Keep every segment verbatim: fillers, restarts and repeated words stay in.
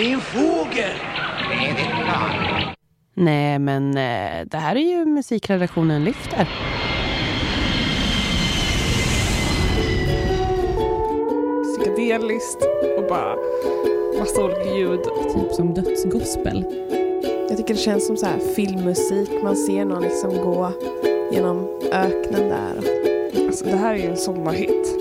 Det är en fågel. Med ett plan. Nej, men eh, det här är ju musikredaktionen Lyfter. Psykedeliskt och bara massa olika ljud. Typ som dödsgospel. Jag tycker det känns som så här filmmusik. Man ser någon liksom gå genom öknen där. Alltså, det här är ju en sommarhit.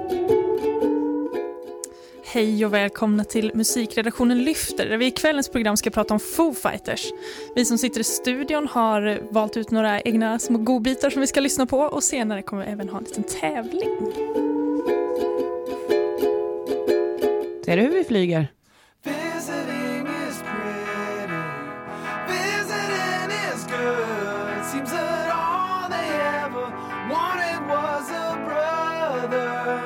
Hej och välkomna till musikredaktionen Lyfter, där vi i kvällens program ska prata om Foo Fighters. Vi som sitter i studion har valt ut några egna små godbitar som vi ska lyssna på, och senare kommer vi även ha en liten tävling. Ser du hur vi flyger? Visiting is pretty, visiting is good. Seems that all they ever wanted was a brother.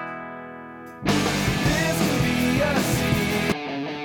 This could be a scene.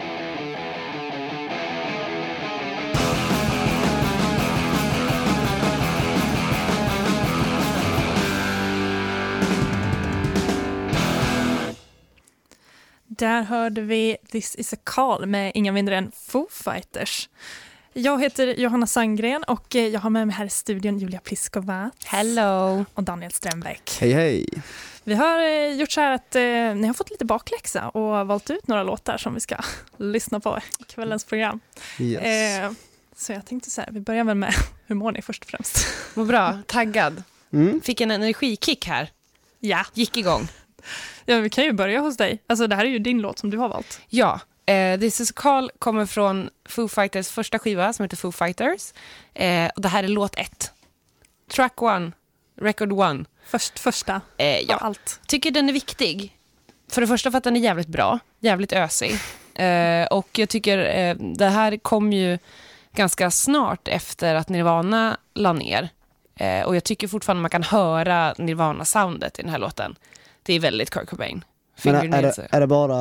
Där hörde vi This is a call med inga mindre än Foo Fighters. Jag heter Johanna Sandgren och jag har med mig här i studion Julia Pliskova. Hello! Och Daniel Strömbäck. Hej hej! Vi har eh, gjort så här att eh, ni har fått lite bakläxa och valt ut några låtar som vi ska lyssna på i kvällens program. Yes. Eh, så jag tänkte så här, vi börjar väl med hur mår ni först och främst? Vad bra, taggad. Mm. Fick en energikick här. Ja. Gick igång. Ja, vi kan ju börja hos dig. Alltså det här är ju din låt som du har valt. Ja, eh, This is a call kommer från Foo Fighters första skiva som heter Foo Fighters. Eh, och det här är låt ett. Track one, record one. Först, första Eh, ja. av allt. Tycker den är viktig. För det första för att den är jävligt bra, jävligt ösig. Eh, och jag tycker eh, det här kom ju ganska snart efter att Nirvana la ner. Eh, och jag tycker fortfarande man kan höra Nirvana-soundet i den här låten. Det är väldigt Kurt Cobain. Men är, är, det, är det bara,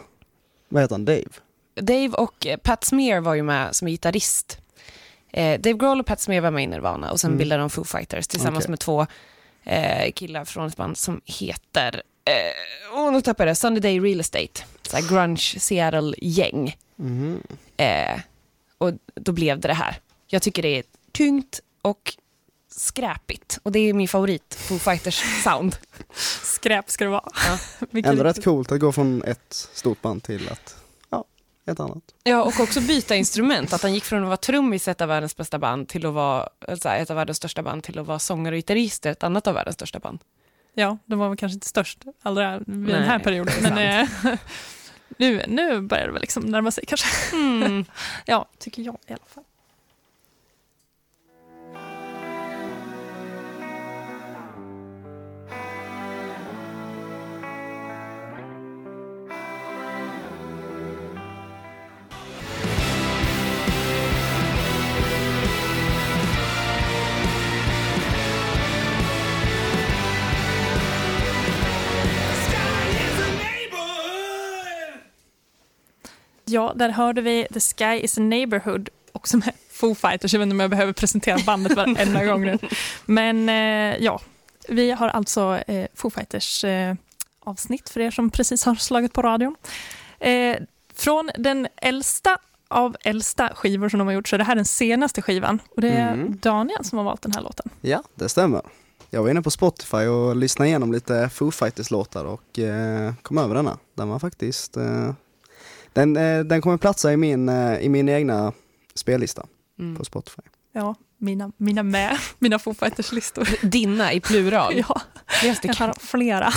vad heter han, Dave? Dave och Pat Smear var ju med som gitarrist. Eh, Dave Grohl och Pat Smear var med i Nirvana och sen Mm. bildade de Foo Fighters tillsammans Okay. med två eh, killar från ett band som heter eh, oh, nu tappar jag det, Sunday Day Real Estate. Så här grunge Seattle-gäng. Mm. Eh, och då blev det det här. Jag tycker det är tungt och skräpigt. Och det är min favorit Foo Fighters sound. Skräp ska det vara. Ja. Vilket Ändå riktigt- rätt coolt att gå från ett stort band till att, ja, ett annat. Ja, och också byta instrument. Att han gick från att vara trummis i ett av världens bästa band till att vara alltså, ett av världens största band till att vara sångare och gitarrist i ett annat av världens största band. Ja, de var väl kanske inte störst allra vid Nej, den här perioden. det är Men eh, nu, nu börjar det väl liksom närma sig kanske. Mm. Ja, tycker jag i alla fall. Ja, där hörde vi The Sky is a Neighborhood, också med Foo Fighters. Jag vet inte om jag behöver presentera bandet varenda gång nu. Men eh, ja, vi har alltså eh, Foo Fighters eh, avsnitt för er som precis har slagit på radion. Eh, från den äldsta av äldsta skivor som de har gjort så är det här den senaste skivan. Och det är Mm. Daniel som har valt den här låten. Ja, det stämmer. Jag var inne på Spotify och lyssnade igenom lite Foo Fighters-låtar och eh, kom över denna. Den var faktiskt... Eh, den, eh, den kommer platsa i min, eh, i min egna spellista Mm. på Spotify. Ja, mina, mina med, mina Foo Fighters-listor. Dina i plural. Ja, Flera jag stycken. har flera.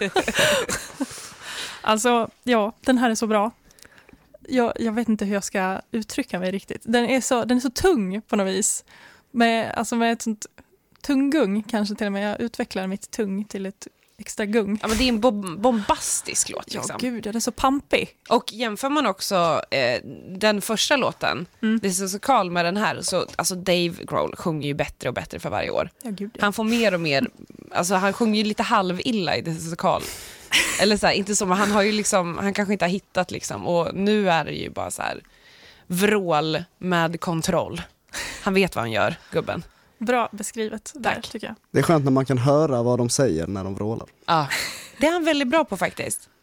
Alltså, ja, den här är så bra. Jag, jag vet inte hur jag ska uttrycka mig riktigt. Den är så, den är så tung på något vis. Med, alltså med ett sånt tunggung kanske till och med. Jag utvecklar mitt tung till ett extra gung. Ja, men det är en bo- bombastisk låt. Ja, Liksom. gud, den är så pampig. Och jämför man också eh, den första låten, Mm. This is a call, med den här, så alltså Dave Grohl sjunger ju bättre och bättre för varje år. Ja, gud, ja. Han får mer och mer, alltså han sjunger ju lite halvilla i This is a call. Eller så här, inte som, han har ju liksom, han kanske inte har hittat liksom, och nu är det ju bara så här vrål med kontroll. Han vet vad han gör, gubben. Bra beskrivet där, Tack. tycker jag. Det är skönt när man kan höra vad de säger när de vrålar. Ja, det är han väldigt bra på faktiskt.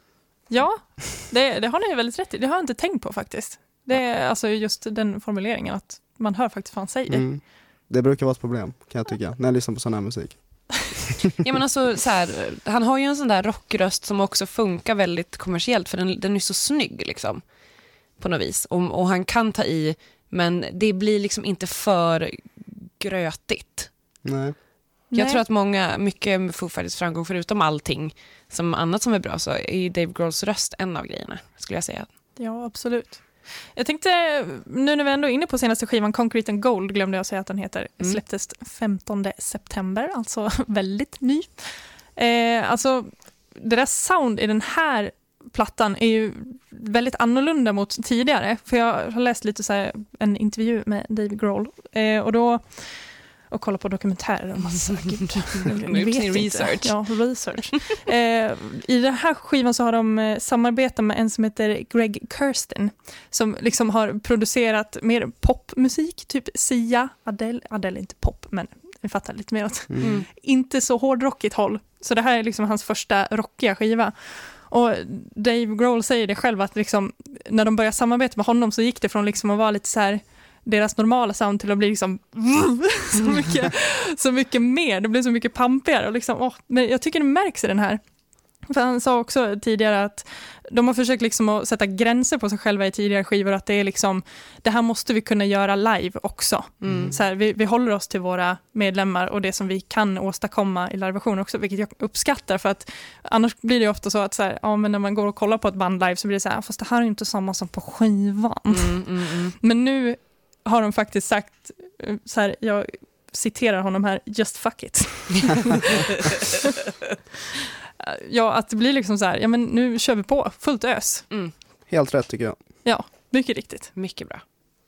Ja, det, det har ni väldigt rätt i. Det har jag inte tänkt på faktiskt. Det är alltså just den formuleringen att man hör faktiskt vad han säger. Mm. Det brukar vara ett problem, kan jag tycka, när jag lyssnar på sån här musik. Ja, men alltså, så här, han har ju en sån där rockröst som också funkar väldigt kommersiellt, för den, den är så snygg liksom, på något vis. Och, och han kan ta i, men det blir liksom inte för grötigt. Nej. Jag Nej. tror att många, mycket med Foo Fighters framgång, förutom allting som annat som är bra, så är Dave Grohls röst en av grejerna, skulle jag säga. Ja, absolut. Jag tänkte, nu när vi ändå är inne på senaste skivan, Concrete and Gold, glömde jag säga att den heter, Mm. släpptes femtonde september, alltså väldigt ny. Eh, alltså, det där sound i den här plattan är ju väldigt annorlunda mot tidigare, för jag har läst lite så här, en intervju med Dave Grohl, eh, och då och kolla på dokumentärer och massa, gud, Nu vet är det inte. research. Ja, research. eh, I den här skivan så har de eh, samarbetat med en som heter Greg Kurstin, som liksom har producerat mer popmusik, typ Sia, Adele, Adele är inte pop, men vi fattar lite mer åt Mm. inte så hårdrockigt håll. Så det här är liksom hans första rockiga skiva. Och Dave Grohl säger det själv att liksom, när de började samarbeta med honom så gick det från liksom att vara lite så här deras normala sound till att bli liksom så mycket, så mycket mer. Det blir så mycket pampigare. Och liksom, åh, men jag tycker det märks i den här. För han sa också tidigare att de har försökt liksom att sätta gränser på sig själva i tidigare skivor, att det är liksom, det här måste vi kunna göra live också. Mm. Så här, vi, vi håller oss till våra medlemmar och det som vi kan åstadkomma i liveversion också, vilket jag uppskattar, för att annars blir det ofta så att så här, ja, men när man går och kollar på ett band live så blir det så här, fast det här är inte samma som på skivan. Mm, mm, mm. Men nu har de faktiskt sagt så här, jag citerar honom här, just fuck it. Ja, att det blir liksom så här, ja men nu kör vi på, fullt ös. Mm. Helt rätt tycker jag. Ja, mycket riktigt. Mycket bra.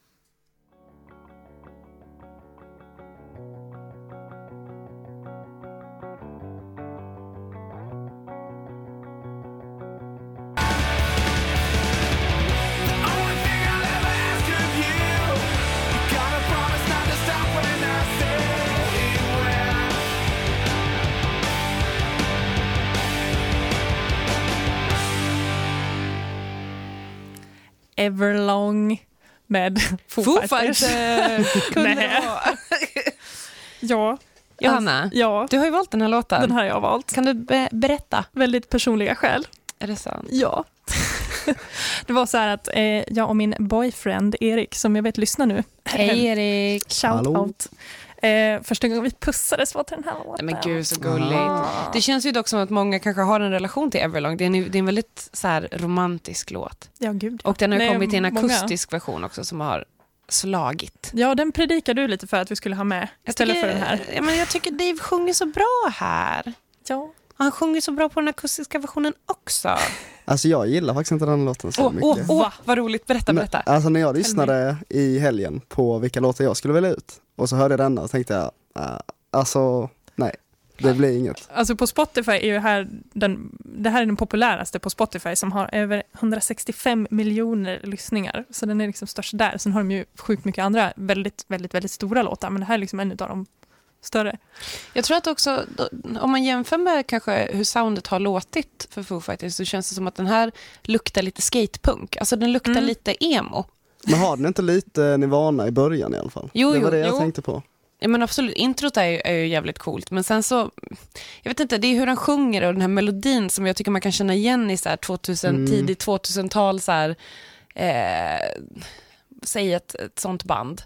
Only thing I'll ever ask of you, you gotta promise not to stop when I say when. Everlong med Foo, Foo Fighters. Fighters kunde Nej. det vara. Ja, Johanna, ja, du har ju valt den här låten. den här har jag valt. Kan du be- berätta? Väldigt personliga skäl. Är det sant? Ja. Det var så här att eh, jag och min boyfriend Erik, som jag vet lyssnar nu. Hej Erik. Shout Hallå. out. Eh, första gången vi pussades var till den här låten. Nej, men gud, så gulligt. Ah. Det känns ju dock som att många kanske har en relation till Everlong. Det är en, det är en väldigt så här romantisk låt. Ja, gud. Och den har ju Nej, kommit i en många. akustisk version också som har slagit. Ja, den predikar du lite för att vi skulle ha med istället tycker, för den här. Ja, men jag tycker Dave sjunger så bra här. Ja. Och han sjunger så bra på den akustiska versionen också. Alltså jag gillar faktiskt inte den låten så Åh, mycket. åh, åh, vad roligt. Berätta, berätta. Men, alltså när jag lyssnade i helgen på vilka låtar jag skulle välja ut och så hörde jag denna och tänkte jag, uh, alltså nej, det blir inget. Alltså på Spotify är ju här den, det här är den populäraste på Spotify, som har över hundrasextiofem miljoner lyssningar. Så den är liksom störst där. Sen har de ju sjukt mycket andra väldigt, väldigt, väldigt stora låtar. Men det här är liksom en av de större. Jag tror att också, om man jämför med kanske hur soundet har låtit för Foo Fighters, så känns det som att den här luktar lite skatepunk. Alltså den luktar Mm. lite emo. Men har den inte lite Nirvana i början i alla fall? Jo, det var jo, det jag jo. tänkte på. Ja, men absolut, introt är ju, är ju jävligt coolt. Men sen så, jag vet inte, det är hur han sjunger och den här melodin som jag tycker man kan känna igen i så här tvåtusen, Mm. tidigt tvåtusental så här, eh, säg ett, ett sånt band.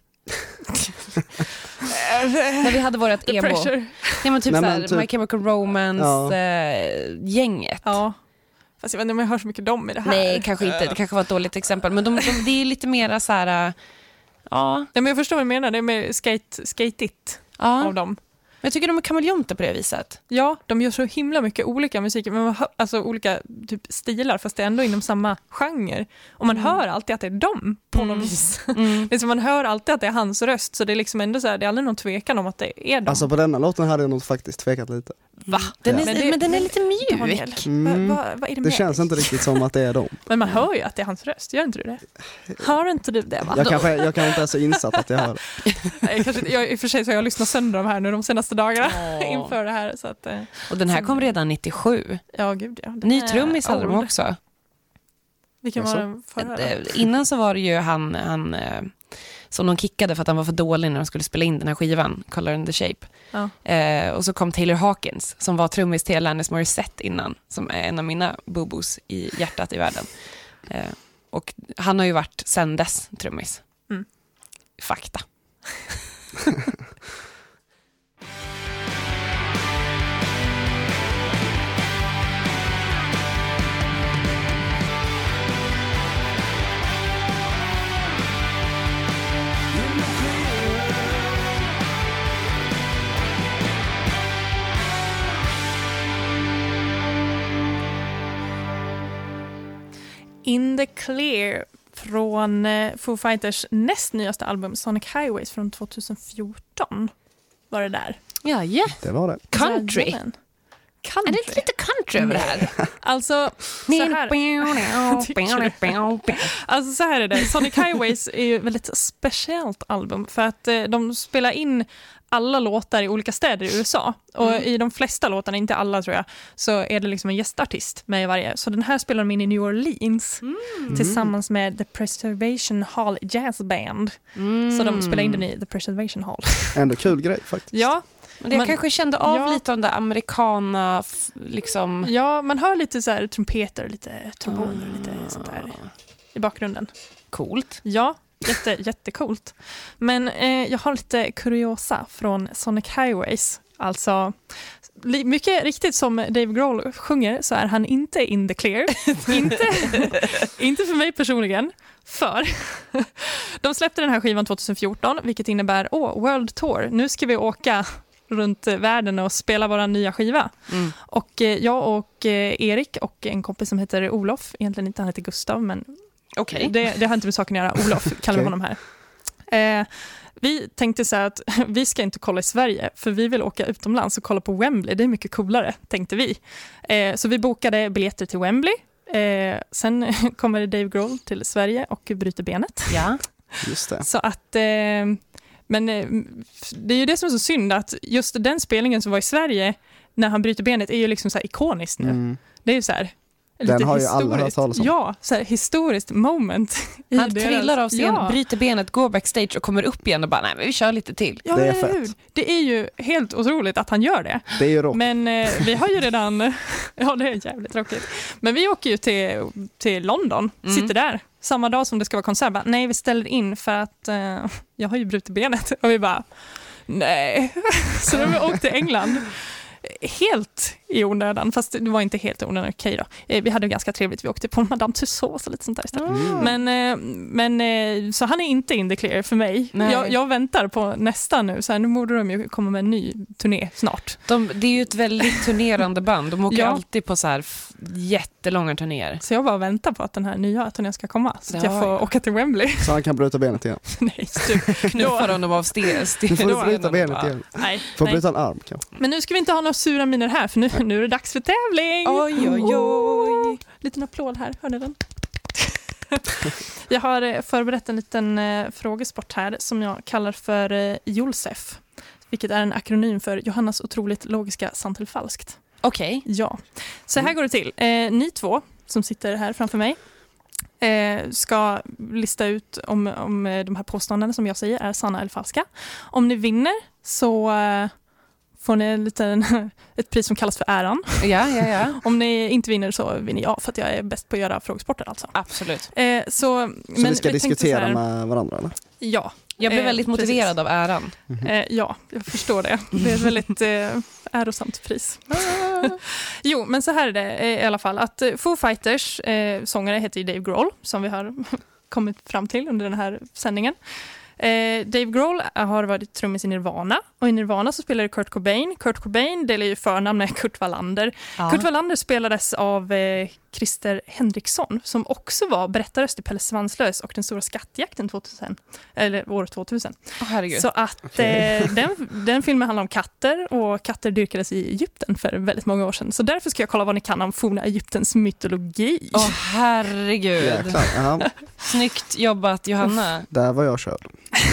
När vi hade vårat The emo. Pressure. Ja, men typ Nej, så men här, typ- My Chemical Romance, Ja. eh, gänget. Ja. Fast jag vet inte om jag hör så mycket dem i det här. Nej, kanske inte. Det kanske var ett dåligt exempel. Men de, de, det är lite mera så här, äh, ja, Nej, men jag förstår vad du menar. Det är mer skate, skate-it ja. av dem. Men jag tycker de är kameleonter på det viset. Ja, de gör så himla mycket olika musik, men man hör, alltså olika typ stilar, fast det är ändå inom samma genre. Och man Mm. hör alltid att det är dem på Mm. något vis. Mm. Det är som man hör alltid att det är hans röst, så det är liksom ändå så här, det är aldrig någon tvekan om att det är dem. Alltså på denna låten hade jag nog faktiskt tvekat lite. Va? Den är, Ja. men, Men det- den är lite Daniel, mjuk. Mm. vad, vad, vad är det Det med känns dig? inte riktigt som att det är dem. Men man hör ju att det är hans röst, gör inte du det? Hör inte du det, va? Jag kanske, jag kanske inte är så insatt att jag hör det. Nej, kanske, inte- jag, I och för sig så har jag lyssnat sönder de här nu de senaste dagarna inför det här. Så att, eh, Och den här kom redan nittiosju. ja, gud ja. Den Ny är trummis hade de old. också. Vilken Jaså? var den förra? Eh, Innan så var det ju han, han eh, som de kickade för att han var för dålig när de skulle spela in den här skivan, Color and the Shape. Ja. Eh, och så kom Taylor Hawkins som var trummis till Alanis Morissette innan, som är en av mina bobos i hjärtat i världen. Eh, och han har ju varit sen dess trummis. Mm. Fakta. In the Clear från eh, Foo Fighters näst nyaste album Sonic Highways från tjugohundrafjorton var det där. Ja, yeah. Det var det. Country. Jajamän. Är Country. det inte lite country över det här? Alltså, så här, alltså så här är det. Sonic Highways är ju ett väldigt speciellt album för att eh, de spelar in alla låtar i olika städer i U S A. Och Mm. i de flesta låtarna, inte alla tror jag, så är det liksom en gästartist med i varje. Så den här spelar de in i New Orleans Mm. tillsammans med The Preservation Hall Jazz Band. Mm. Så de spelar in den i The Preservation Hall. Ändå kul grej faktiskt. Ja, Men det Men- kanske kände av ja. lite om det amerikana f- liksom. ja, man hör lite så här trumpeter, lite tromboner, lite sånt där i bakgrunden. Coolt. Ja, jätte, jättecoolt. Men eh, jag har lite kuriosa från Sonic Highways. Alltså, li- mycket riktigt som Dave Grohl sjunger så är han inte in the clear. inte, inte för mig personligen. För de släppte den här skivan tjugohundrafjorton, vilket innebär åh, World Tour. Nu ska vi åka runt världen och spela vår nya skiva. Mm. Och eh, jag och eh, Erik och en kompis som heter Olof, egentligen inte, han heter Gustav, men Okej. det, det har inte med saken att göra. Olof kallar vi Okej. honom här. Eh, vi tänkte så här att vi ska inte kolla i Sverige, för vi vill åka utomlands och kolla på Wembley. Det är mycket coolare, tänkte vi. Eh, så vi bokade biljetter till Wembley. Eh, sen kommer Dave Grohl till Sverige och bryter benet. Ja. Just det. Så att... Eh, men eh, det är ju det som är så synd, att just den spelningen som var i Sverige när han bryter benet är ju liksom så här ikoniskt nu. Mm. Det är ju så här... Den lite har ju alla hört historiskt. talas om. Ja, så här, historiskt moment. i Han deras- trillar av scen, Ja. bryter benet, går backstage och kommer upp igen och bara, nej men vi kör lite till. Ja, Det är eller fett. hur? Det är ju helt otroligt att han gör det. Det är ju rock. Men eh, vi har ju redan... ja, det är jävligt tråkigt. Men vi åker ju till, till London, Mm. sitter där. Samma dag som det ska vara konsert. Bara, nej, vi ställer in för att eh, jag har ju brutit benet. Och vi bara, nej. Så då vi åkte till England. Helt i onödan, fast det var inte helt i onödan, okej då. Eh, Vi hade ganska trevligt, vi åkte på Madame Tussauds och lite sånt där istället. Mm. Men, eh, men eh, så han är inte in the clear för mig. Nej. Jag, jag väntar på nästa nu, så här, nu borde de ju komma med en ny turné snart. De, det är ju ett väldigt turnerande band. De åker Ja. alltid på så här f- jättelånga turnéer. Så jag bara väntar på att den här nya turnén ska komma, så att Ja, jag får ja. åka till Wembley. Så han kan bryta benet igen. Nej, stup. Knuffar honom av ste- ste- Du får stenen bryta och benet bara, igen. Nej, Får nej. bryta en arm kanske. Men nu ska vi inte ha några sura miner här, för nu, nu är det dags för tävling. Oj, oj, oj. Liten applåd här, hörde den? Jag har eh, förberett en liten eh, frågesport här som jag kallar för eh, Jolsef, vilket är en akronym för Johannas otroligt logiska sant eller falskt. Okej. Ja, så här går det till. Eh, ni två som sitter här framför mig eh, ska lista ut om, om eh, de här påståendena som jag säger är sanna eller falska. Om ni vinner så eh, får ni en liten, ett pris som kallas för äran. Ja, ja, ja. Om ni inte vinner så vinner jag, för att jag är bäst på att göra frågesporter alltså. Absolut. Eh, så, Så vi ska diskutera så här, med varandra eller? Ja, Jag blev Eh, väldigt motiverad av äran. eh, ja, jag förstår det. Det är ett väldigt eh, ärosamt pris. Jo, men så här är det eh, i alla fall. Att eh, Foo Fighters eh, sångare heter ju Dave Grohl, som vi har kommit fram till under den här sändningen. Eh, Dave Grohl har varit trummis i Nirvana, och i Nirvana så spelar Kurt Cobain. Kurt Cobain delar ju förnamn med Kurt Wallander. Ja. Kurt Wallander spelades av eh, Christer Henriksson, som också var berättarröst i Pelle Svanslös och Den stora skattjakten tvåtusen, eller år tvåtusen. Åh, herregud. Så att Okej. eh, den, den filmen handlar om katter, och katter dyrkades i Egypten för väldigt många år sedan. Så därför ska jag kolla vad ni kan om forna Egyptens mytologi. Åh, herregud. Jäklar. Jaha, Snyggt jobbat, Johanna. där var jag körd.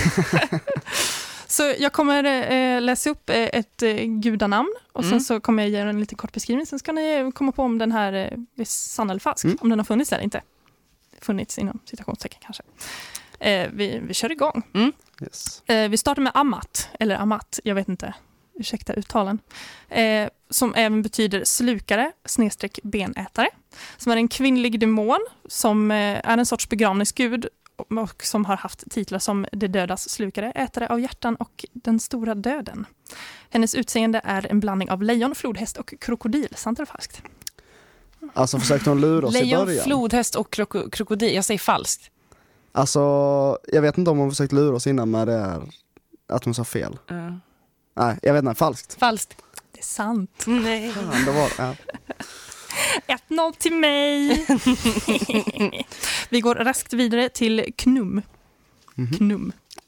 Så jag kommer eh, läsa upp eh, ett eh, gudanamn, och sen Mm. så kommer jag ge en liten kort beskrivning. Sen ska ni komma på om den här eh, är sann eller falsk, Mm. om den har funnits eller inte. funnits inom citationstecken kanske. Eh, vi, vi kör igång. Yes. Eh, vi startar med Amat, eller Amat, jag vet inte, ursäkta uttalen, eh, som även betyder slukare, snedstreck benätare, som är en kvinnlig demon som eh, är en sorts begravningsgud och som har haft titlar som det dödas slukare, ätare av hjärtan och den stora döden. Hennes utseende är en blandning av lejon, flodhäst och krokodil, sant eller falskt? Alltså försökte hon lura oss i Lejon, början. flodhäst och kroko- krokodil. Jag säger falskt. Alltså, jag vet inte om hon försökt lura oss innan med det här, att hon sa fel. Uh. Nej, jag vet inte, falskt. Falskt. Det är sant. Nej. Fan, det var, ja. ett noll till mig. Vi går raskt vidare till Knum. Mhm. Knum.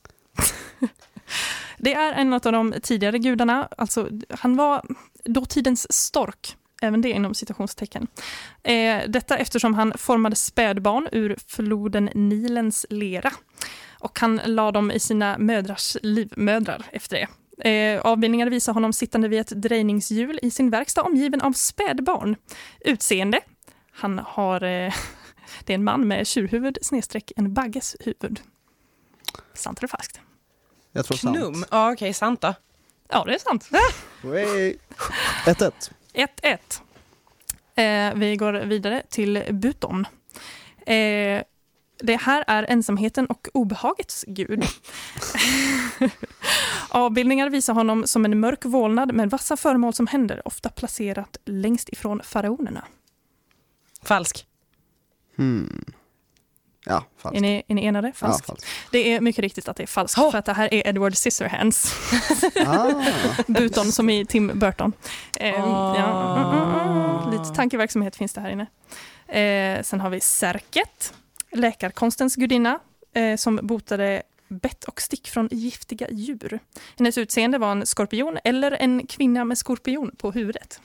Det är en av de tidigare gudarna. Alltså, han var dåtidens stork. Även det inom citationstecken. Eh, detta eftersom han formade spädbarn ur floden Nilens lera. Och han la dem i sina mödrars livmödrar efter det. Eh, avbildningar visar honom sittande vid ett drejningshjul i sin verkstad omgiven av spädbarn. Utseende. Han har... Eh, det är en man med tjurhuvud snedstreck en bagges huvud. Sant eller falskt? Jag tror sant. Knum. Ja, okej, sant då. Ja, det är sant. Wey. ett ett. ett ett. Eh, vi går vidare till Buton. Eh, det här är ensamheten och obehagets gud. Avbildningar visar honom som en mörk vålnad med vassa föremål som händer, ofta placerat längst ifrån faraonerna. Falsk. Hmm. Ja, falskt. Är ni, är ni enade? Falskt. Ja, falskt. Det är mycket riktigt att det är falskt, Oh. för att det här är Edward Scissorhands. Ah. Buton som i Tim Burton. Eh, Oh. ja, mm, mm, mm. Lite tankeverksamhet finns det här inne. Eh, sen har vi Serket, läkarkonstens gudinna, eh, som botade bett och stick från giftiga djur. Hennes utseende var en skorpion eller en kvinna med skorpion på huvudet.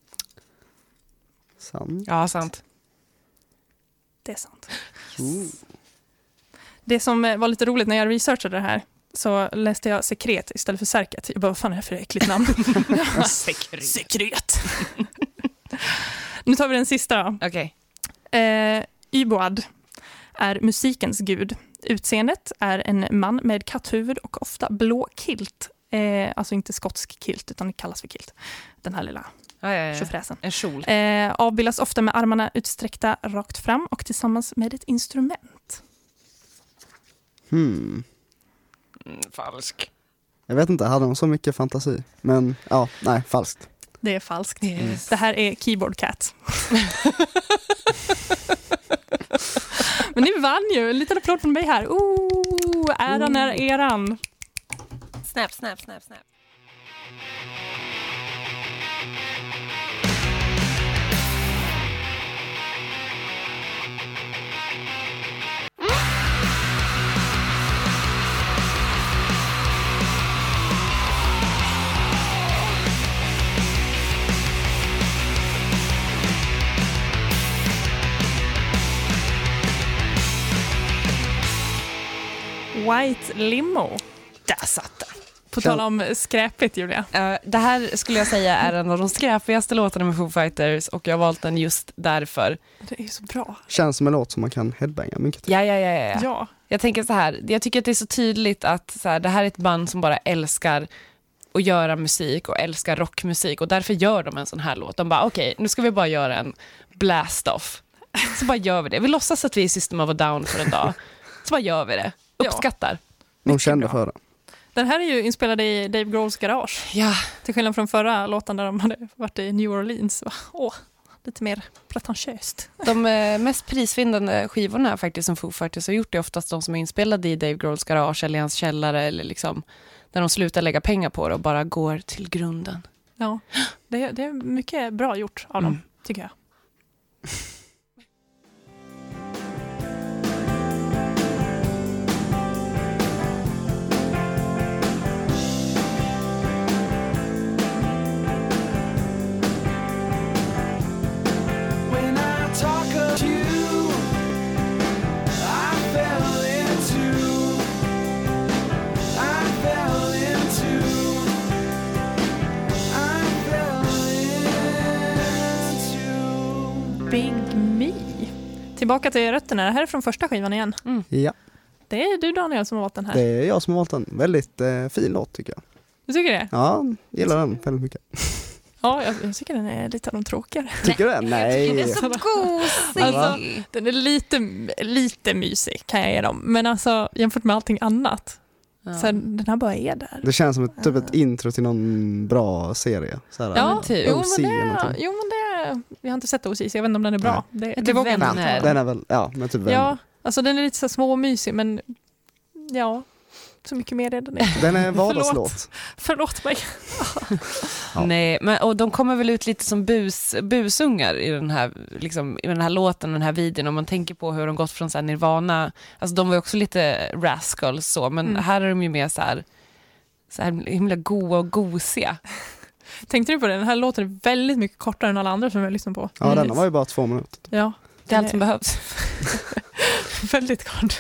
Sant. Ja, sant. Det är sant. Ooh. Det som eh, var lite roligt när jag researchade det här, så läste jag sekret istället för Serket. Jag bara, vad fan är det för äckligt namn? Sekret. Sekret. Nu tar vi den sista då. Okej. Eh, Yboad är musikens gud. Utseendet är en man med katthuvud och ofta blå kilt. Eh, alltså inte skotsk kilt, utan det kallas för kilt. Den här lilla Ja, ja, ja. tjofräsen. En kjol. Eh, avbildas ofta med armarna utsträckta rakt fram och tillsammans med ett instrument. Hmm. Mm, falsk. Jag vet inte, hade hon så mycket fantasi? Men ja, nej, falskt. Det är falskt. Yes. Det här är Keyboard Cat. Men ni vann ju. En liten applåd från mig här. Ooh, äran är eran. Snap, snap, snap, snap. White Limo. Där satt den. På tal om skräpigt, Julia. Uh, det här skulle jag säga är en av de skräpigaste låtarna med Foo Fighters och jag har valt den just därför. Det är så bra. Känns som en låt som man kan headbanga mycket till. Ja, ja, ja, ja. Ja. Jag tänker så här, jag tycker att det är så tydligt att så här, det här är ett band som bara älskar att göra musik och älskar rockmusik och därför gör de en sån här låt. De bara, okej, okay, nu ska vi bara göra en blast-off. Så bara gör vi det. Vi låtsas att vi är System of a Down för en dag. Så bara gör vi det. Uppskattar. De kände bra. för det. Den här är ju inspelad i Dave Grohls garage. Ja. Till skillnad från förra låten där de hade varit i New Orleans. Åh, lite mer pretentiöst. De eh, mest prisvinnande skivorna faktiskt som Foo Fighters har gjort är oftast de som är inspelade i Dave Grohls garage eller i hans källare eller liksom när de slutar lägga pengar på det och bara går till grunden. Ja, det, det är mycket bra gjort av dem, Mm. tycker jag. When I talk of you, I fell into, I fell into, I fell into. Big tillbaka till rötterna. Det här är från första skivan igen. Ja, Det är du Daniel som har valt den här. det är jag som har valt den. Väldigt eh, fin låt tycker jag. Du tycker det? Ja, gillar den väldigt mycket. Ja, jag, jag tycker den är lite av de tråkigare. Tycker du det? Nej. Det är så gosig. Alltså, den är lite, lite mysig kan jag ge dem. Men alltså jämfört med allting annat. Ja. Så här, den här bara är där. Det känns som ett, typ ett intro till någon bra serie. Så här, Ja, typ. jo, O C men eller det, någonting. jo men det, jag har inte sett O C så jag vet inte om den är bra. Det, Typ det vågar jag inte Vänner. anta. Den är väl, ja, men typ Ja, vänner. alltså den är lite så små och mysig men ja, så mycket mer är den är. Den är vardagslåt. Förlåt mig. Ja. Nej, men, och de kommer väl ut lite som bus, busungar i den här, liksom, i den här låten, den här videon. Om man tänker på hur de gått från så här Nirvana. Alltså de var ju också lite rascals så, men Mm. här är de ju mer så här, så här himla goa och gosiga. Tänkte du på det? Den här låten är väldigt mycket kortare än alla andra som jag lyssnar på. Ja, Mm. den var ju bara två minuter. Ja, Det är allt som behövs. väldigt kort.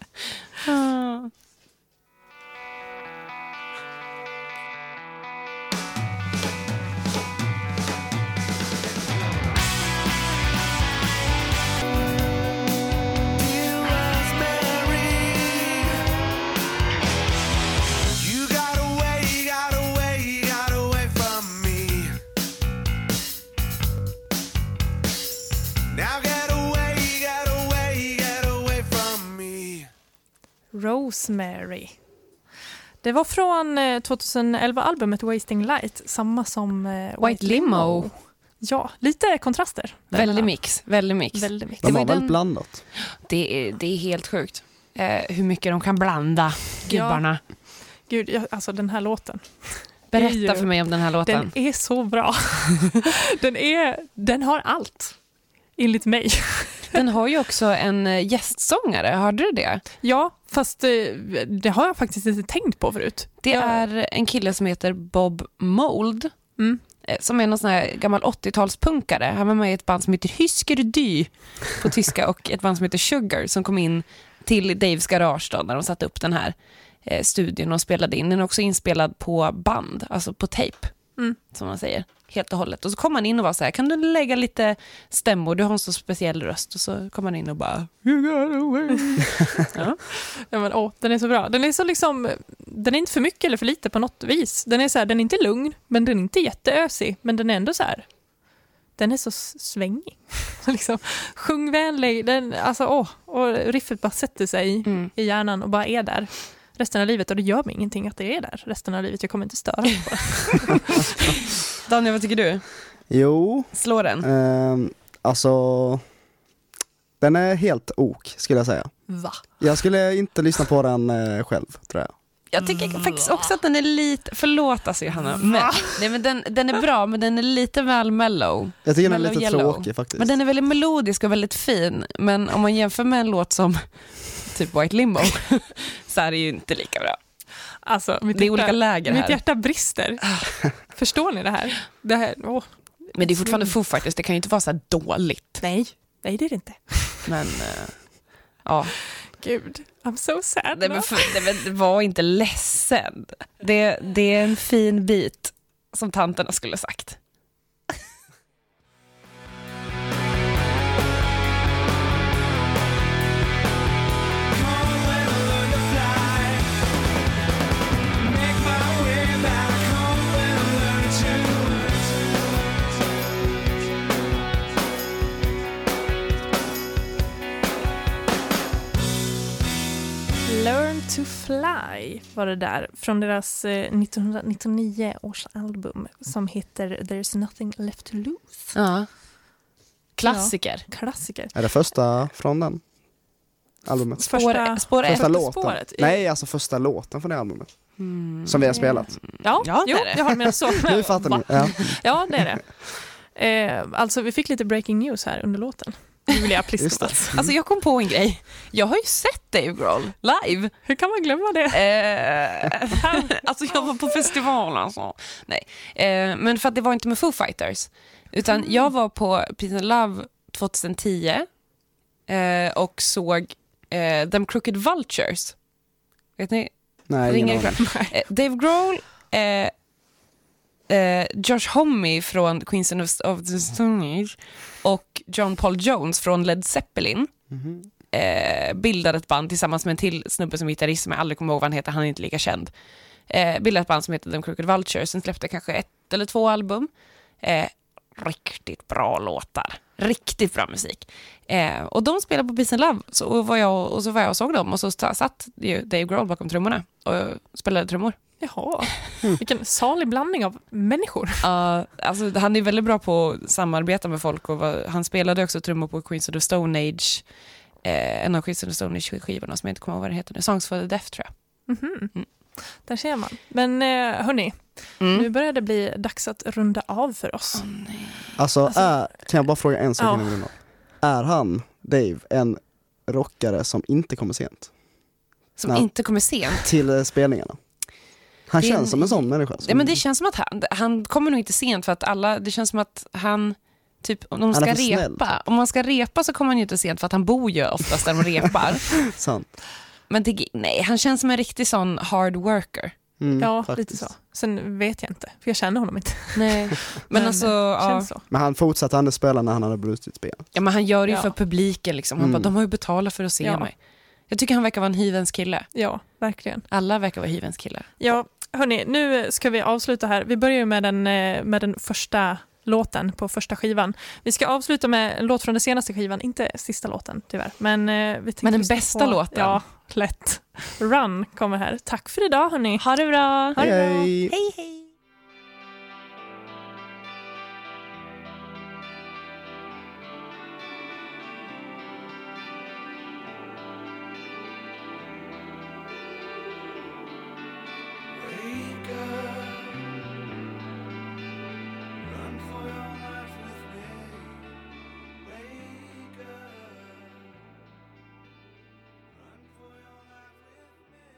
Dear Rosemary, you got away, you got away, you got away from me. Now get away, you got away, you got away from me. Rosemary. Det var från eh, tjugoelva-albumet Wasting Light, samma som eh, White Limo. Ja, lite kontraster. Väldigt mix, väldigt mix. Väldigt mycket. De var har ju väldigt den- blandat. Det är, det är helt sjukt. Eh, hur mycket de kan blanda, gubbarna. Gud, jag, alltså den här låten. Berätta det är ju- för mig om den här låten. Den är så bra. den, är, den har allt, enligt mig. Den har ju också en eh, gästsångare, hörde du det? Ja, fast eh, det har jag faktiskt inte tänkt på förut. Det Ja. är en kille som heter Bob Mould. Mm. eh, Som är någon sån här gammal åttiotalspunkare. Han var med i ett band som heter Hysker Dy på tyska och ett band som heter Sugar som kom in till Daves garage då, när de satte upp den här eh, studion och spelade in. Den är också inspelad på band, alltså på tape, Mm. som man säger, helt och hållet. Och så kom han in och var så här, kan du lägga lite stämmor? Du har en så speciell röst. Och så kom han in och bara, you got away. Ja. Ja, men, åh, den är så bra. Den är så liksom, den är inte för mycket eller för lite på något vis. Den är så här, den är inte lugn, men den är inte jätteösig, men den är ändå så här. Den är så s- svängig. liksom, sjungvänlig. Den, alltså, åh, och riffet bara sätter sig Mm. i hjärnan och bara är där resten av livet. Och det gör mig ingenting att det är där resten av livet. Jag kommer inte störa mig på det. Daniel, vad tycker du? Jo, Slå den. ehm, alltså den är helt ok skulle jag säga. Va? Jag skulle inte lyssna på den eh, själv tror jag. Jag tycker faktiskt också att den är lite, förlåt alltså Johanna, men, nej, men den, den är bra, men den är lite väl mellow. Jag tycker den är Mellow lite Yellow. tråkig faktiskt. Men den är väldigt melodisk och väldigt fin, men om man jämför med en låt som typ White Limo så är det ju inte lika bra. Alltså, mitt Det är hjärta- olika läger Mitt här. hjärta brister. Förstår ni det här? Det här åh. Men det är fortfarande Foo Fighters, det kan ju inte vara så här dåligt. Nej, nej det är det inte. Men eh, ja, Gud, I'm so sad. nej, men för, nej, men det var inte ledsen. Det, det är en fin bit, som tanterna skulle sagt. Learn to fly var det där från deras eh, nittonhundranittionio års album som heter There's nothing left to lose. Ja. Klassiker. Klassiker. Är det första från den albumet? Spår, Första- spår ett. Första låten? spåret. Nej, alltså första låten från det albumet. Mm. Som vi har spelat. Ja, Ja, det jo, är det. jag har med så. Nu fattar Va? ni. Ja. Ja, det är det. Eh, alltså, vi fick lite breaking news här under låten. Julia Just Pliskova. det. Alltså jag kom på en grej. Jag har ju sett Dave Grohl live. Hur kan man glömma det? Eh, alltså jag var på festival alltså. Nej. Eh, men för att det var inte med Foo Fighters. Utan jag var på Peace and Love tjugohundratio eh, och såg eh, Them Crooked Vultures. Vet ni? Nej, Ringer ingen aning. ikväll. Eh, Dave Grohl, eh, eh, Josh Homme från Queens of, of the Stone Age och John Paul Jones från Led Zeppelin Mhm. eh, bildade ett band tillsammans med en till snubbe som är gitarrist som jag aldrig kommer ihåg vad han heter, han är inte lika känd. Eh, bildade ett band som heter The Crooked Vultures, som släppte kanske ett eller två album. Eh, riktigt bra låtar, riktigt bra musik. Eh, och de spelade på Peace and Love, så och var jag, och så var jag och såg dem och så satt ju Dave Grohl bakom trummorna och spelade trummor. Jaha, vilken salig blandning av människor. Uh, alltså, han är väldigt bra på att samarbeta med folk och var, han spelade också trummor på Queens of the Stone Age, eh, en av Queens of the Stone Age-skivorna som jag inte kommer ihåg vad den heter nu, Songs for the Deaf tror jag. Mhm. Mm. Där ser man. Men eh, hörni, Mm. nu börjar det bli dags att runda av för oss. Alltså, Alltså- är, kan jag bara fråga en sak Ja. innan vi rundar av? Är han, Dave, en rockare som inte kommer sent Som Nej. inte kommer sent. till eh, spelningarna? Han Det är känns en- som en sån människa. Som, Ja, men det känns som att han, han kommer nog inte sent för att alla, det känns som att han typ, om de Han är ska för snäll, repa, typ. om man ska repa så kommer han ju inte sent för att han bor ju oftast där de repar. Sant. Men det, nej, han känns som en riktig sån hard worker. Mm, Ja, faktiskt. lite så. Sen vet jag inte, för jag känner honom inte. Nej. Men, Men, alltså, eh, ja. känns så. Men han fortsatte ändå spela när han hade brutit ben. Ja, men han gör det ju Ja. för publiken liksom. Han Mm. bara, de har ju betalat för att se Ja. mig. Jag tycker han verkar vara en hyvens kille. Ja, verkligen. Alla verkar vara hyvens killar. Ja, hörni, nu ska vi avsluta här. Vi börjar ju med den, eh, med den första låten på första skivan. Vi ska avsluta med en låt från den senaste skivan, inte sista låten tyvärr. Men, eh, vi tänkte Men den lyssna bästa på, låten. Ja, lätt. Run kommer här. Tack för idag hörni. Ha det bra! Ha det bra. Hej, hej. Hej, hej!